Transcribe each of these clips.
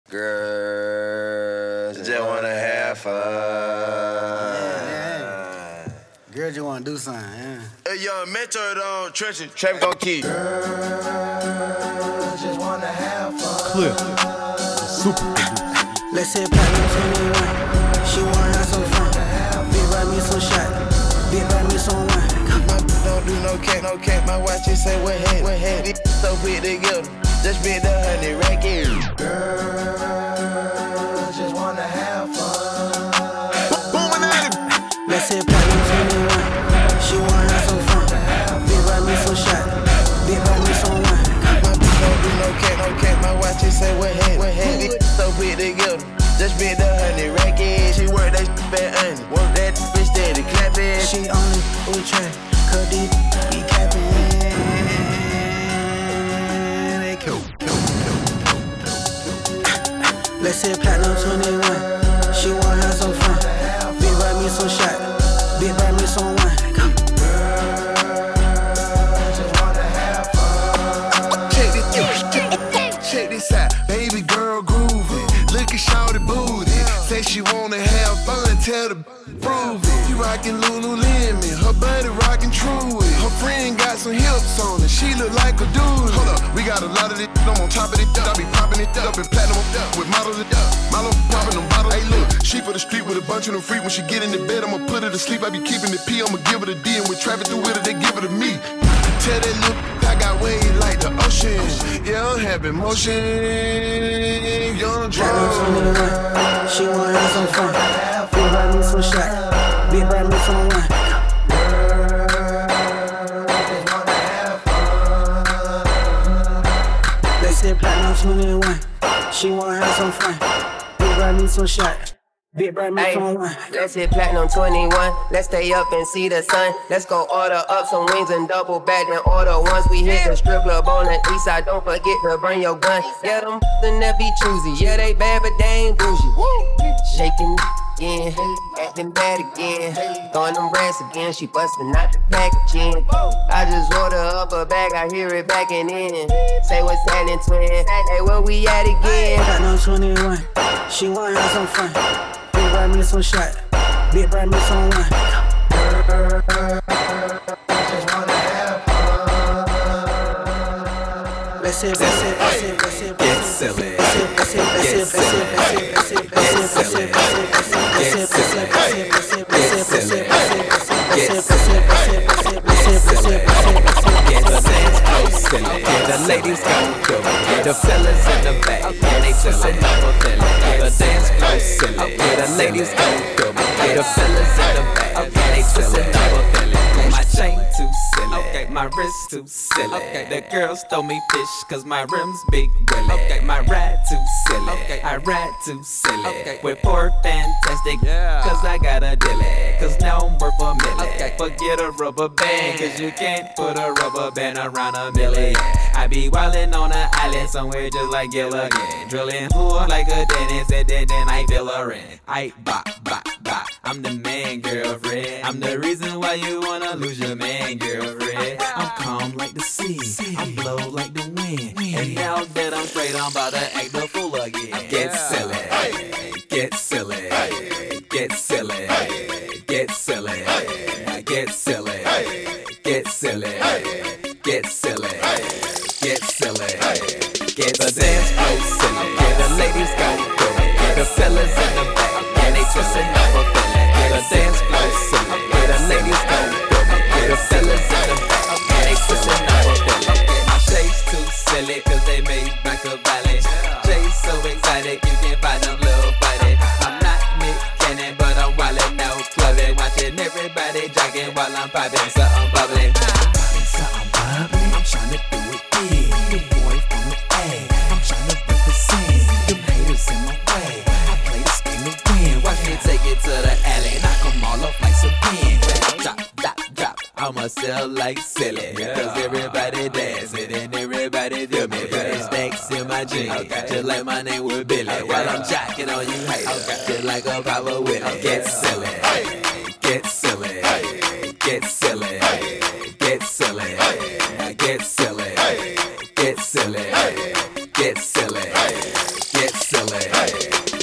Girls just wanna have fun. Yeah. Girls just wanna do something, yeah. A young mentor on trenches, traffic gon' keep. Girls just wanna have fun. Clear. Super producer. Let's say platinum 21. She wanna have some fun. Big buy me some shot. Big buy me some wine. My don't do no cake. My watch just say what head. These so big together. Just bid the 100 racket. Girls just wanna have fun. Let's say platinum 21. She wanna have some fun. Big buy me some shot. Big buy me some wine. My don't do no cake. My watch just say what head. These so big together. Just bid the 100 racket. She work that bad onion. Work that bitch steady clapping. She only with track. Cause these be capping. They cool. Let's say platinum 21. She wanna have some fun. Big buy me some shot. Big buy me some wine. Check this out, baby girl groovy. Look at shawty booty. Say she wanna have fun, tell the prove it. You rockin' Lululemon, her body rockin' Truly. Her friend got some hips on it, she look like a dude. Hold up, we got a lot of this, I'm on top of it. I be popping it up in platinum with models it up. Malo popping them bottles. Hey look, she for the street with a bunch of them freak. When she get in the bed, I'ma put her to sleep. I be keeping the P, I'ma give her the D. And with traffic through with her, they give her to me. Tell that look, I got waves like the ocean. Yeah, I'm having motion. Young Platinum 21. She wanna have some fun. Big buy me some shot. Big buy me some wine. Let's say platinum 21. She wanna have some fun. Big buy me some shot. Big buy me some wine. Let's hit platinum 21. Let's stay up and see the sun. Let's go order up some wings and double back then order once we hit the strip club on the east side. Don't forget to bring your gun. Yeah, them that be choosy. Yeah, they bad but they ain't bougie. Shaking again, acting bad again. Throwing them rats again. She busting out the packaging. I just order up a bag. I hear it backing in. Say what's happening, twin. Hey, where we at again? Platinum 21. She wanna have some fun. Big buy me some shot. Big buy me some wine. Let's say, get silly. The ladies go do it. The fellas in the back, and they twistin' up a belly. The dance floor silly. The ladies go do it. The fellas in the back, and they twistin' up a belly. My chain too silly. Okay, my wrist too silly. Okay, the girls throw me fish, cause my rims big willy. Okay, my ride too silly. Okay, I ride too silly. Okay, with poor fantastic, cause I got a dilly. Cause now I'm worth a million. Okay, forget a rubber band, cause you can't put a rubber band around a million. I be wildin' on an island somewhere just like Gilligan. Drilling pool like a dentist and then I feel a rent. I bop. I'm the man, girlfriend. I'm the reason why you wanna lose your man, girlfriend. I'm calm like the sea. I blow like the wind. And now that I'm straight, I'm about to act the fool again. Get silly. Get silly. Get silly. Get silly. Get silly. Get silly. Get silly. Get silly. Get the dance floor silly. The ladies go do it. The fellas in the back, and they twistin' up a belly. The dance floor silly. The ladies go do it. The fellas in the back, and they twistin' up a belly. My shades too silly, cause they made back a valley. Jay's so excited, you can't find them little body. I'm not Nick Cannon, but I'm wildin' out clubbing, watching everybody jogging while I'm popping something bubbly. I'm tryna do it big. The boy from the A. I'm tryna represent. Them haters in my way. I play this game to win. Watch me take it to the alley. Knock them all off like some pins. Drop. I'ma sell like silly. Cause everybody dancing and everybody do me. Putting stacks in my jeans. Just like my name was Billy. While I'm jocking on you haters. Just like a Papa Willie. Get silly. Get silly. Get silly. Get silly. Get silly. Get silly. Get silly. Get silly.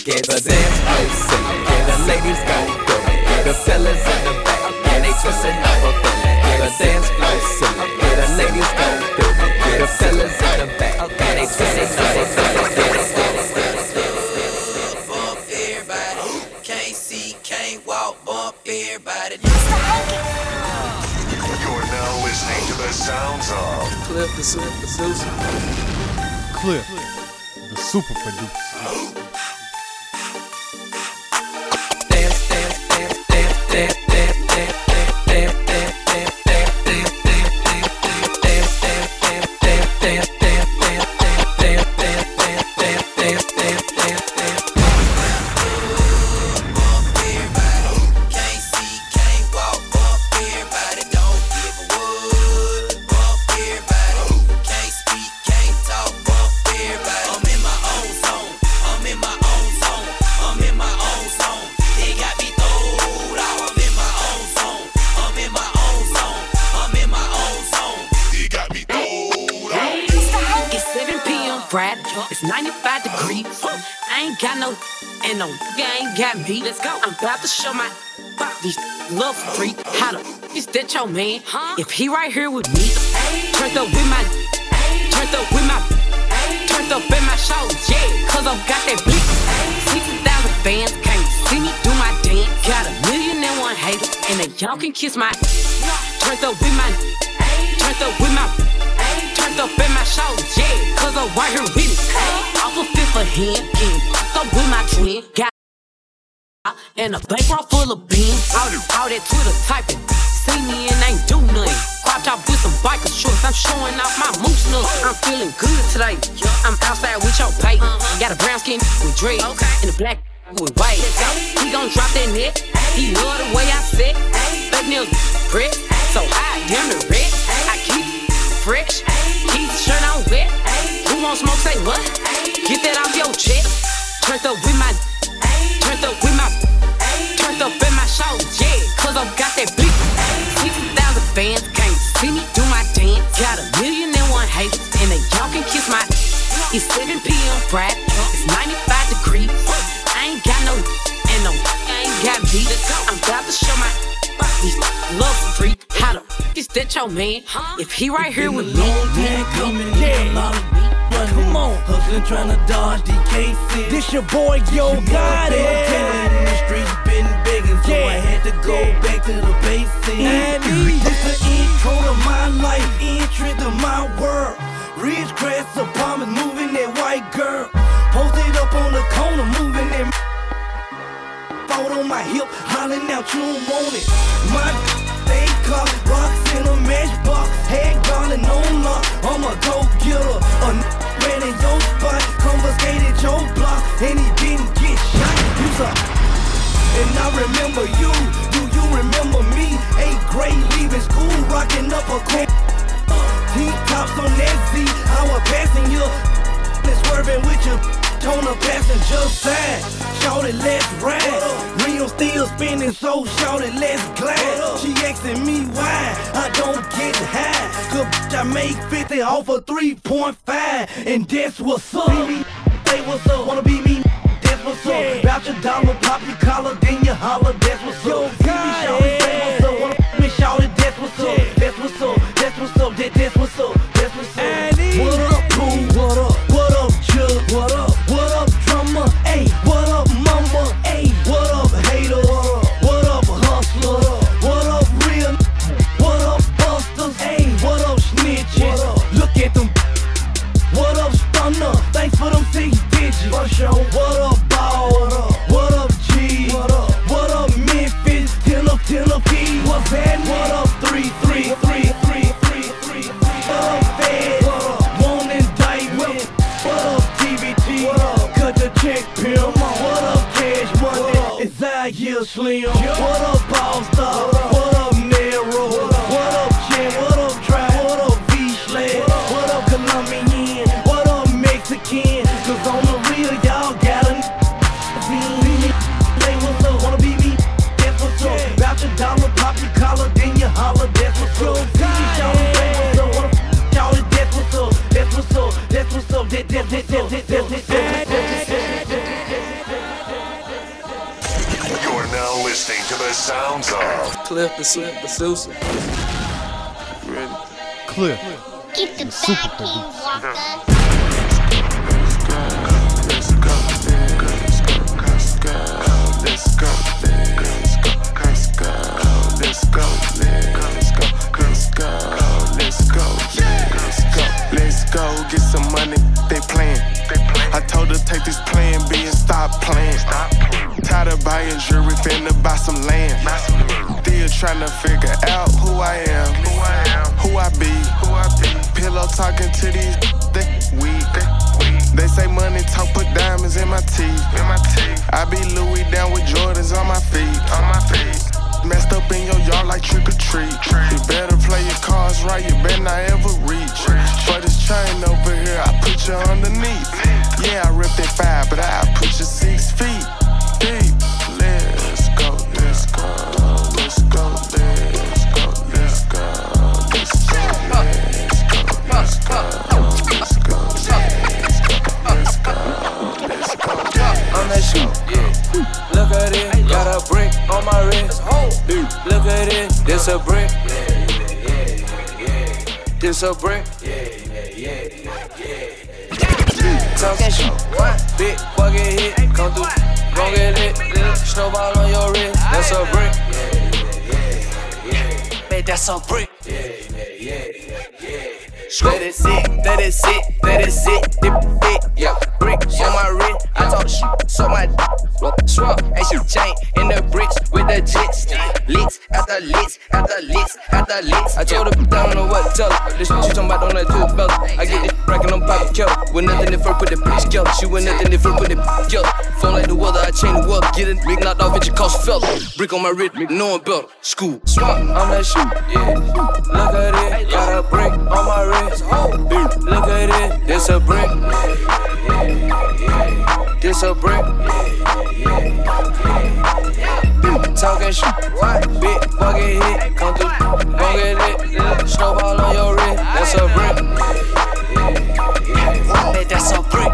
get the dance floor silly. Yeah, the ladies gon' do it. Yeah, the fellas in the back, and they twisting up a feeling. Yeah, the dance floor silly. Yeah, the ladies gon' do it. Yeah, the fellas in the back, and they twisting up a feeling. Bump everybody, can't see, can't walk. Bump everybody. You're now listening to the sounds of Cliff, the super producer. Cliff, the super producer. Dance, dance, dance, dance, dance, dance, dance, dance, dance, dance, dance, dance, dance, dance, dance, Bump everybody, can't see, can't walk. Bump everybody, don't give a wood. Bump everybody, can't speak, can't talk. Bump everybody. I'm in my own zone. I'm in my own zone. I'm in my own zone. They got me throwed out. I'm in my own zone. I'm in my own zone. I'm in my own zone. You got me throwed out. It's 7 p.m. Friday, it's 95 degrees. I ain't got no, and no nigga ain't got me. Let's go. I'm about to show my these love freak how to is that your man? If he right here with me, turned up with my, turned up with my, turned up in my shoulders, yeah. Cause I've got that blick. 60,000 fans can't see me do my dance. Got 1,000,001 haters, and they y'all can kiss my. Turned up with my, turned up with my. Turned up in my shoulders, yeah, cause I'm right here with me. Off a fifth of hand, getting fucked up with my twin. Got and a bankroll full of beans. All that Twitter typing, see me and ain't do nothing. Crop top with some biker shorts, I'm showing off my moose nuts. I'm feeling good today, I'm outside with your bait. Got a brown skin with dread, and a black with white. He gon' drop that net, he love the way I sit. Fake nails, brick, so I am the red. I keep fresh, keep the shirt on wet. Who won't smoke, say what? Get that off your chest. Turned up with my, turned up with my, turned up in my shoulders, yeah. Cause I've got that big 60,000 fans can't see me do my dance. Got 1,000,001 haters, and they y'all can kiss my. It's 7 p.m. Friday, it's 95 degrees. I ain't got no, and no, I ain't got beat. I'm about to show my these love freak how to is that your man? If he right here with me, Coming in, a lot of come on, hustling, trying to dodge DKC. This your boy, Yo Gotti. In the streets, been begging, so I had to go back to the basics. This the intro to my life, entry to my world. Rich grass apartment, moving that white girl. Posted up on the corner, moving that. Thought on my hip, hollering out, you don't want it. My they call rocks in a matchbox, head gone and no luck. I'm a go-getter, ran in your spot, confiscated your block, and he didn't get shot. You's up. And I remember you remember me. 8th grade, leaving school, rocking up a coin. T-tops on that Z, I was passing you, swerving with you. On the passenger side, shouted let's ride. Rims still spinning, so shouted let's glide. She asking me why I don't get high. Cause I make 50 off of 3.5, and that's what's up. See me, say what's up, wanna be me, that's what's up. Bout your dollar, pop your collar, then you holler, that's what's up. See me shouted, say what's up, wanna me shouted, that's what's up. That's what's up, that's what's up, that's what's up, that's what's up. What up, cool? What up? What up, Jug? What up? What up, drummer? Ayy, what up, mama? Ayy, what up, hater? What up, hustler? What up, real? What up, busters? Ayy, what up, snitches? Look at them. What up, stunner? Thanks for them 6 digits. What up, ball? What up, G? What up, Memphis? 10 up, P. What's that? What up, 3, 3, 3, 3, 3, 3? What up, Fed? Won't indictment. What up, TVT? Cut the check, pimp. What up, Cash Money? It's out here, Slim. What up, Ball Star? What up, Nero? What up, Chan? What up, Dry? What up, V-Sled? What up, Colombian? What up, Mexican? Cause on the real, y'all got a say what's up, wanna be me? That's what's up. Bout your dollar, pop your collar, then you holler, that's what's up. See me shouting, say what's up, wanna shout it, that's what's up, that's what's up, that's what's up, that's what's up. the sounds of Cliff the Super Producer. Ready? Cliff, Get the the super back, King producer. Walker. Let's go, get some money, they playin'. I told her take this plan B and stop playing. Tired of buying jewelry, finna buy some land. Still tryna figure out who I am, who I be. Pillow talking to these, they weak. They say money talk, put diamonds in my teeth. I be Louis down with Jordans on my feet. Messed up in your yard like trick or treat. You better play your cards right, you better not ever reach. For this chain over here, I put you underneath. Yeah, I ripped it 5, but I put you 6 feet deep. Let's go, let's go, let's go, let's go, let's go, let's go, let's go, let's go, let's go, let's go. I'm that shoe, yeah. Look at it, got a brick on my wrist. Look at it, this a brick. This a brick. Talking shit, big bucket hit, come through, gon' get lit. Snowball on your wrist, that's a brick. Man, that's a brick. Let it sit, let it sit, let it sit, dip it, yeah. Brick on my wrist, I talk shit, so my swap, and she chain in the bricks with the jits. Licks after licks, after licks, after licks. I told her, I don't know what to tell her. This shit she talking about, don't let to belt. I get this rackin' on poppin' kill. With nothing if I put the bitch kill. She with nothing if I put the kill. Phone like the weather, I change the weather. Get it, big knocked off, it you cost fella. Brick on my wrist, no one belt. School, swap, I'm that shoe, yeah. Look at it, got a brick on my wrist. Look at it, this a brick. This a brick. Talking shit, big bucket hit, come through, gon' get lit. Snowball on your wrist, that's a brick. That's a brick.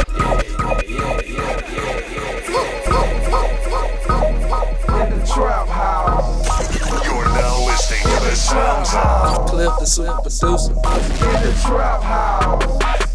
In the trap house. You're now listening to the sounds of Cliff the Super Producer. In the trap house.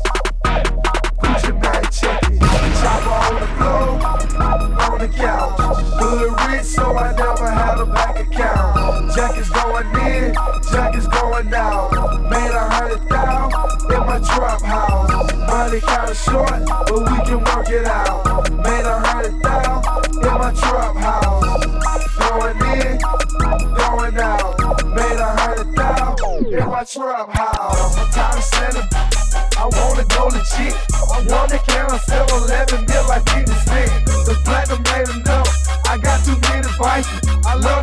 Gucci bag check it. Chopper on the floor, on the couch. Good rich, so I never had a bank account. Jackets going in, jackets going out. Made 100,000 in my trap house. Money kinda short, but we can work it out. Made 100,000 in my trap house. Going in, going out. Made 100,000 in my trap house. I'm tired of selling. I wanna go legit. I wanna count on 7-11 mil like 50 Cent. The platinum ain't enough. I got too many vices. I love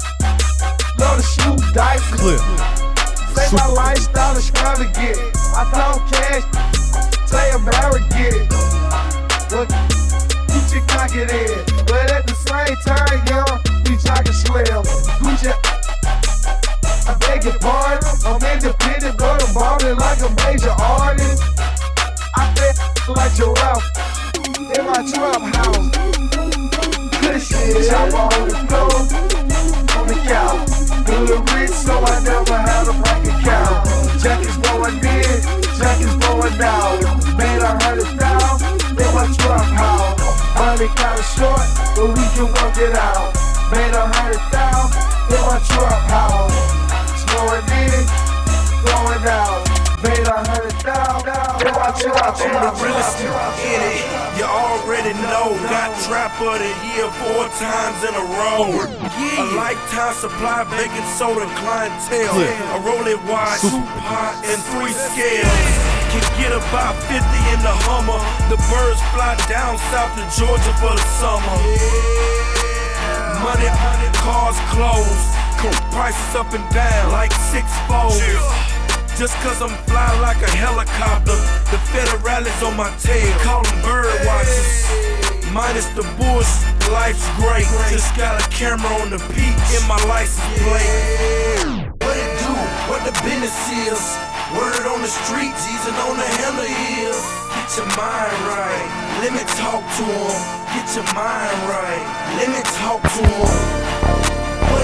to shoot dice. Cliff, Say my lifestyle extravagant. I talk cash, say I'm arrogant. But put your cock it in. But at the same time, young, we jogging slim. Gucci, I beg your pardon. I'm independent, but I'm ballin' like a major artist. I feel like Giraffe in my trap house. Good shit, chopper on the floor, on the couch. Good rich, so I never had a bank account. Jackets going in, jackets going out. Made 100,000 in my trap house. Money kinda short, but we can work it out. Made 100,000 in my trap house. Going in, going out. Made 100,000 in my trap I'm the house. realest in it, you already know. Got Trap of the Year 4 times in a row. A lifetime supply of baking soda clientele. A rolling wide, hot, and 3 scales. Can get about 50 in the Hummer. The birds fly down south to Georgia for the summer. Money, cars closed. Prices up and down like 6-fold. Just cause I'm fly like a helicopter. The federales on my tail, call them bird watchers. Minus the bullshit, life's great. Just got a camera on the peak in my license plate. What it do, what the business is. Word on the street, Jesus on the handle is. Get your mind right, let me talk to him. Get your mind right, let me talk to him.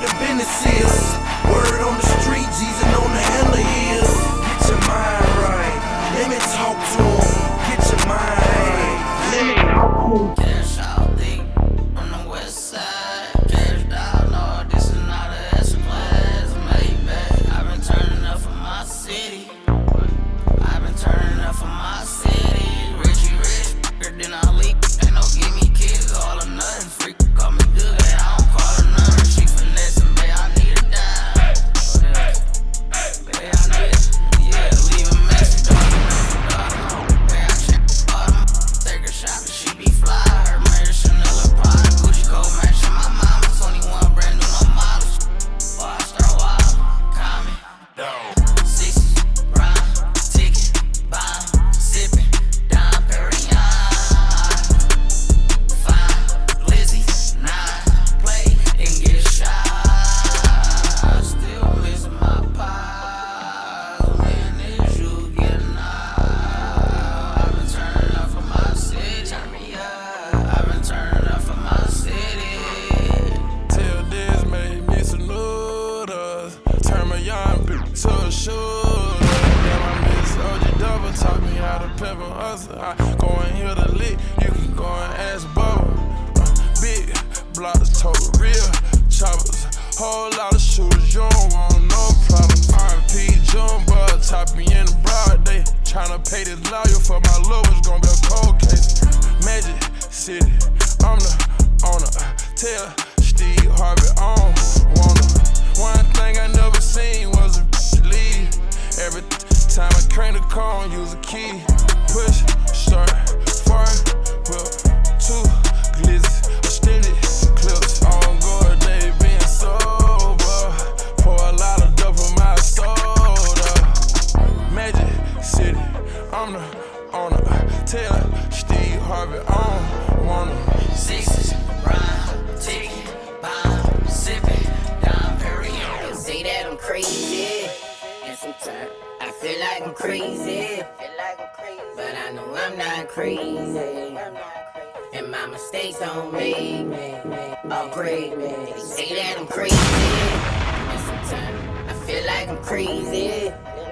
the business is. Word on the street, Jesus on the handler is. Get your mind right, let me talk to him. Get your mind right, let me talk to him. Cash out deep on the west side. Cash down, no, this is not a S-Class Maybach. I've been turning up for my city. I've been turning up for my city. Richie rich, bigger than I leak. Ain't no give me kids, all or nothing. Freak, call me good, I don't call her nothing. She finessing, babe, I need a dime. Babe, I need it. Yeah, leave a message, dog. Babe, I check all them. Take a shot, she be fly. Her made Chanel a Prada, Gucci coat matching my mama. 21 brand new, no models. Before I start wild, call me. 6 round, ticket, bomb, sipping, Dom Perignon. Fine, Lizzie, 9, play and get a shot. Still missing my pies, man, this you getting out. I've been turning up for my city, turn me up. I've been turning up for my city. Till this made me some noodles. Turn my young bitch to a shooter. Damn, I miss OG Double. Taught me how to pimp and hustle. I go and hear the lick. You can go and ask Bubba. Big blocks, total real choppers. Whole lot of shooters. You don't want no problems. R.P. Jumbo. Top me in the broad day. Tryna pay this lawyer for my love. It's gonna be a cold case. Magic City. I'm the owner. Tell Steve Harvey on wanna. One thing I never seen was a leave. Every time I crank the car, use a key. Push, start, fire, whip, 2 glizzies, extended clips. On guard, they being sober. Pour a lot of dope in my soda. Magic City, I'm the owner. Tell Steve Harvey on wanna. 6 round, ticket, bomb, sipping, Dom Perignon. They say that I'm crazy, and sometimes I feel like I'm crazy. But I know I'm not crazy. And my mistakes don't make me or break me. They say that I'm crazy, and sometimes I feel like I'm crazy.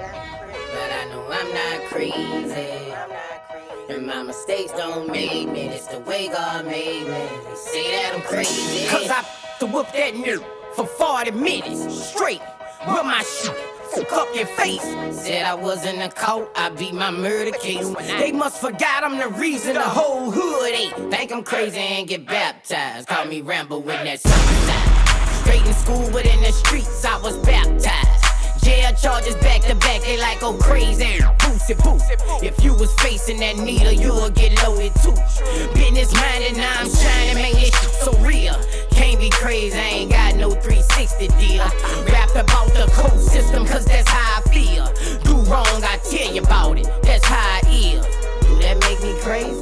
But I know I'm not crazy. And my mistakes don't make me. It's the way God made me. They say that I'm crazy. Cause I to whoop that nigga for 40 minutes straight with my shit. Fuck up your face. Said I was in the court, I beat my murder case. They must forgot I'm the reason the whole hood ain't. Think I'm crazy and get baptized. Call me Rambo with that side. Straight in school, but in the streets I was baptized. Jail charges back to back, they like go crazy. Boost it, boost. If you was facing that needle, you would get loaded too. Business minded, now I'm trying to make this shit so real. Can't be crazy, I ain't got no 360 deal. Rap about the code system, cause that's how I feel. Do wrong, I tell you about it, that's how it is. Do that make me crazy?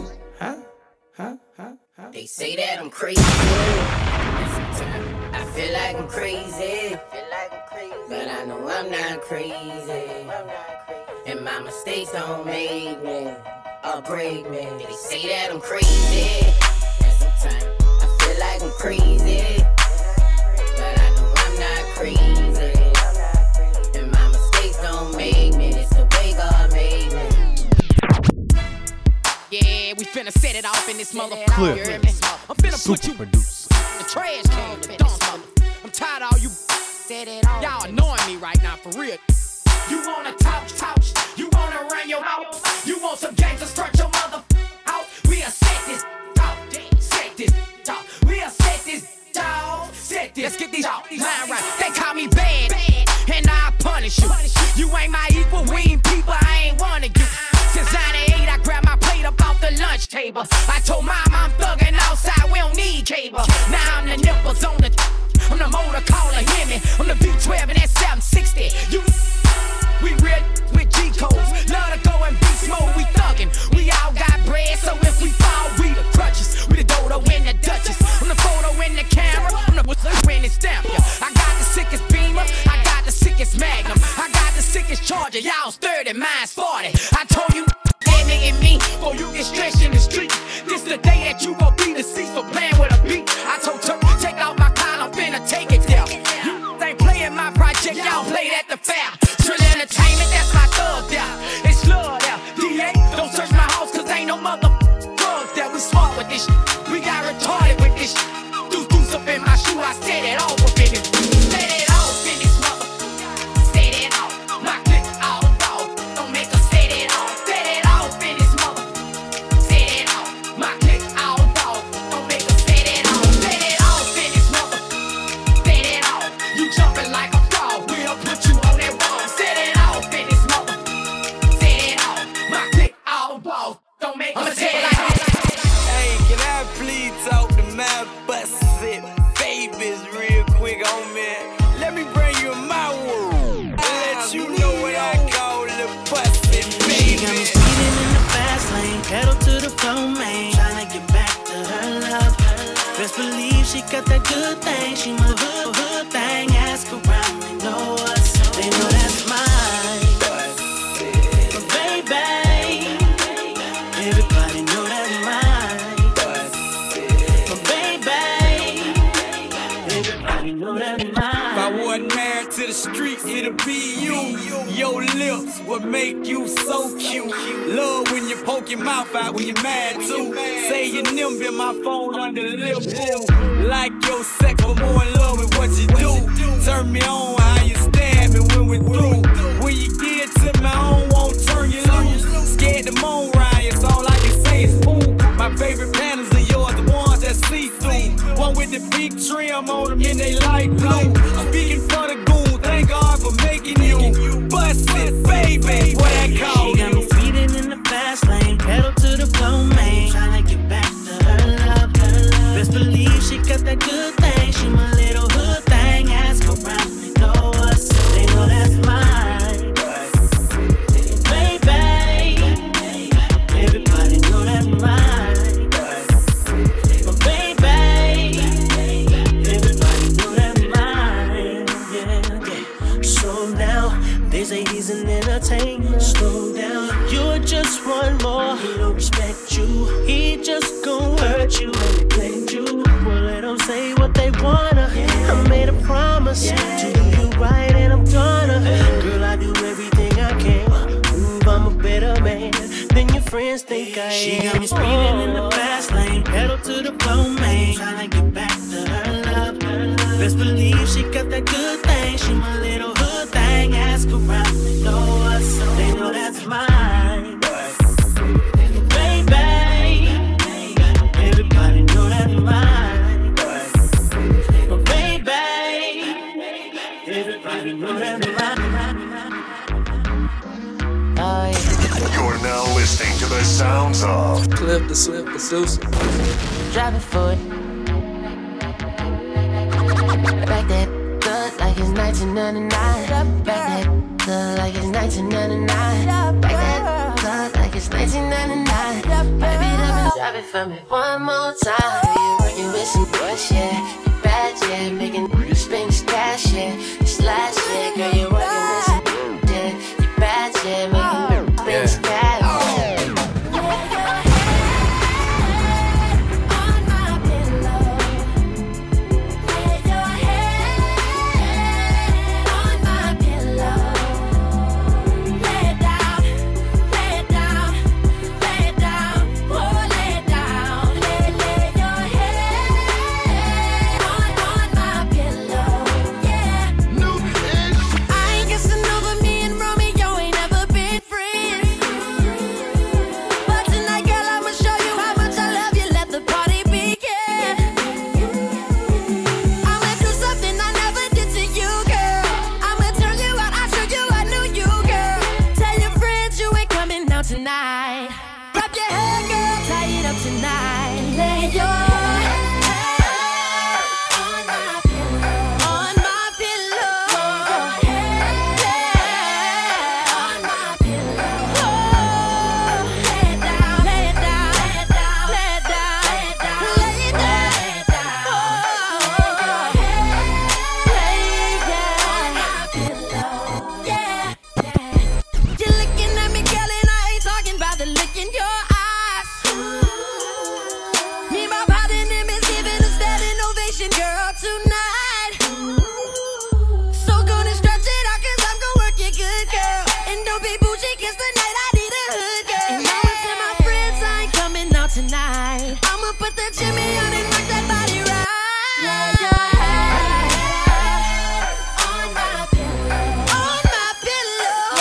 They say that I'm crazy. Sometimes I feel like I'm crazy. But I know I'm not crazy. And my mistakes don't make me or break me. They say that I'm crazy. And sometimes I feel like I'm crazy. But I know I'm not crazy. And my mistakes don't make me. It's the way God made me. Yeah, we finna set it off in this motherfucker. Clip. You hear me? I'm finna put Super you producer. in the trash can, you dumb mother. I'm tired of all you y'all annoying me right now, for real. You wanna talk, you wanna run your mouth. You want some gangsters, strut your mother out. We'll set this dog, set this dog. We'll set this dog, set this. Let's get these line right. They call me bad, and I punish you. You ain't my equal, we ain't people, I ain't one of you. Since 98, I grabbed my plate up off the lunch table. I told mom I'm thugging outside, we don't need cable. Now I'm the nipples on the I'm the motor caller, hear me. I'm the V12 and that 760. You, we real with G codes. Love to go and beast mode, we thuggin'. We all got bread, so if we fall, we the crutches. We the dodo and the duchess. I'm the photo in the camera. I'm the when it stamp ya. I got the sickest beamer. I got the sickest magnum. I got the sickest charger. Y'all's 30, mine's 40. I told you, in me, before you get stretched in the street. This the day that you gon' be deceased for playing with a beat. I told Turk, take out my collar, I'm finna take it there. this. We got retarded with this. Deuce up in my shoe, I set it off up in it. Set it off in this mother. Set it off. My click all raw. Don't make her set it off. Set it off in this mother. Set it off. My click all raw. Don't make her set it off. Set it off in this mother. Set it off. You jumping like a frog. We'll put you on that wall. Set it off in this mother. Set it off. My click all raw. Don't make her set it off. Hey, can I please talk to my busted babies real quick, homie? Let me bring you my world. Let you know what I call the busted baby. She got me speeding in the fast lane, pedal to the floor, man. Tryna get back to her love. Best believe she got that good thing. She my hood thing. Ask around, they know us. They know that's mine. But baby, everybody know that's mine. But baby, everybody know that's mine. If I wasn't married to the streets, it'll be you. Your lips would make you so cute. Love when you poke your mouth out when you're mad too. Say your nimble, my phone under the lip. Like your sex, but more in love with what you do. Turn me on how you stab me when we're through. When you get to me, I don't want to turn you loose. Scared to moan riots, all I can say is ooh. My favorite panels are yours, the ones that see through. One with the big trim on them and they light blue. Speaking for the goon, thank God for making you. Busted baby, what I call She got me you. speeding in the fast lane, pedal to the floor, man. Tryna get back to her love. Best believe she got that good thing. She my little hood thing. Ask around, they know us. They know that's mine. Baby, everybody know that's mine. But baby, everybody know that's mine. Yeah. So now they say he's an entertainer. Slow down, you're just one more. He don't respect you. He just gon' hurt you and neglect you. Well, let them say what they wanna. I made a promise to do you right, and I'm gonna. Girl, I do everything I can. Prove I'm a better man than your friends think I am. She got me speeding in the fast lane, pedal to the floor, man. Tryna get back to her love. Best believe she got that good thing. She my little hood thing. Ask around, they know us. They know that's mine. Baby, everybody know that's mine. But baby, everybody know that's mine. You're now listening to the sounds of Cliff the Slip Producer. Driving for it. Back that good like it's 1999. Back that good like it's 1999. Back that good like it's 1999. Baby, drive it for me one more time. You working with some bush, yeah. You bad, yeah. Making you spend this cash, yeah. This last year, girl, you working with some yeah. You bad, yeah. Making you spend this cash. over, put the Jimmy on and knock that body right. Lay your head on my pillow. On my pillow.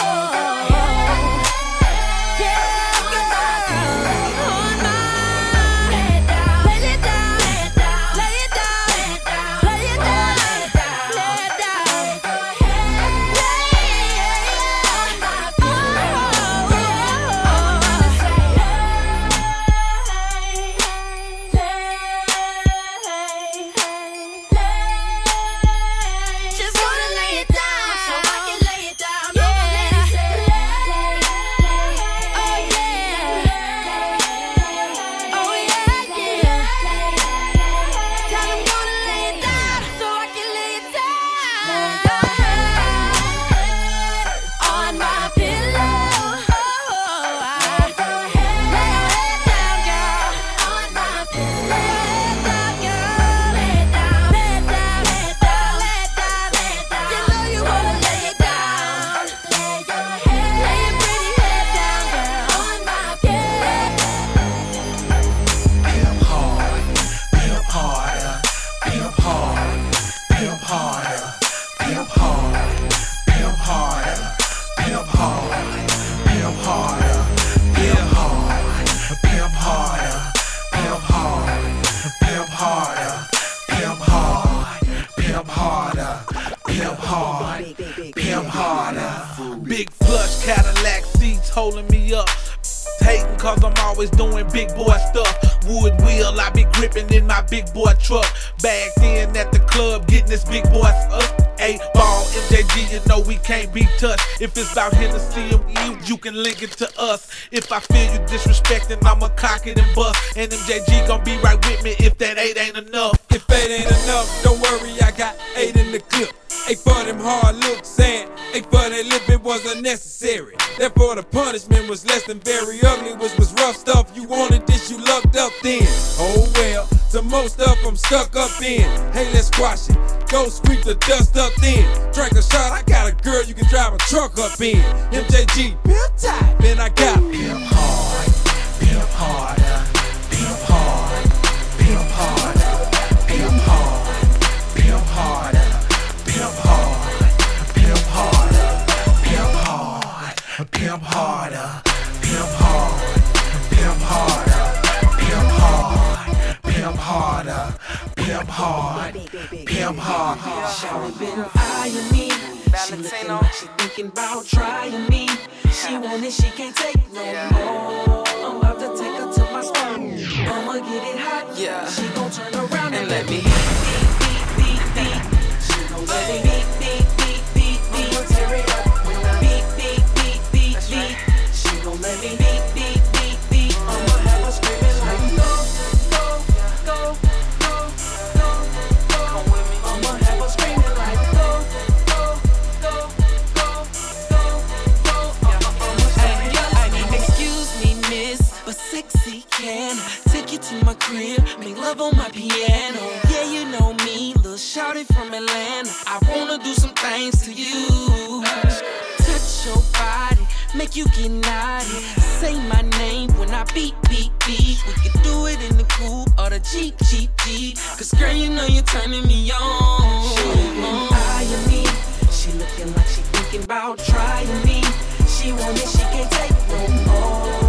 Yeah, girl. On my. Lay it down. Lay it down. Lay it down. Lay it down. Lay it down. Lay it down. Just wanna lay it down so I can lay it down. Yeah. Oh yeah. Oh yeah, yeah. Tell him gonna lay it down so I can lay it down. On my pillow. Lay your head down, girl. On my pillow. Lay your head down, girl. Lay it down, lay it down, lay it down, lay it down, lay it down. You know you wanna lay it down. Lay your pretty head down, girl. On my pillow. Pimp hard, pimp harder, pimp hard, pimp harder, pimp hard, pimp harder, pimp hard, pimp harder, pimp hard, pimp harder, pimp hard, pimp harder, pimp hard, pimp harder, pimp hard, pimp harder. Big flush Cadillac seats holding me up. Hating cause I'm always doing big boy stuff. Wood wheel, I be gripping in my big boy truck. Bagged in at the club, getting this big boy up. A-ball, MJG, you know we can't be touched. If it's about Hennessy and you can link it to us. If I feel you disrespecting, I'ma cock it and bust. And MJG gon' be right with me if that 8 ain't enough. If 8 ain't enough, don't worry, I got 8 in the clip. 8 for them hard looks and 8 for that lip, it was unnecessary. Therefore the punishment was less than very ugly, which was rough stuff. You wanted this, you lucked up then. Oh well, some more stuff I'm stuck up in. Hey, let's squash it. Go sweep the dust up then. Drink a shot, I got a girl you can drive a truck up in. MJG, pimp tight, then I got Pimp hard, pimp harder, pimp hard, pimp harder, pimp hard, pimp harder, pimp hard, pimp harder, pimp hard, pimp harder, pimp hard, pimp harder, pimp hard, pimp harder, pimp hard, pimp hard. Shawty been eyeing me. She looking like she thinking about trying me. She want it, she can't take no more. I'm about to take her to my spot. I'ma get it hot. Yeah. She gon' turn around and let me beat. She gon' let me beat. I'ma tear it up when I beat. She gon' let me beat. I'ma have her screaming like go. I'ma have her screaming like go. Excuse me, miss, but sexy can I take you to my crib, make love on my piano. Yeah, you know me, little shawty from Atlanta. I wanna do some things to you. Touch your body, make you get naughty. Say my name when I beat. We can do it in the coupe or the Jeep. Cause girl, you know you're turning me on. She eyeing me, she looking like she thinking about trying me. She want it, she can't take no more.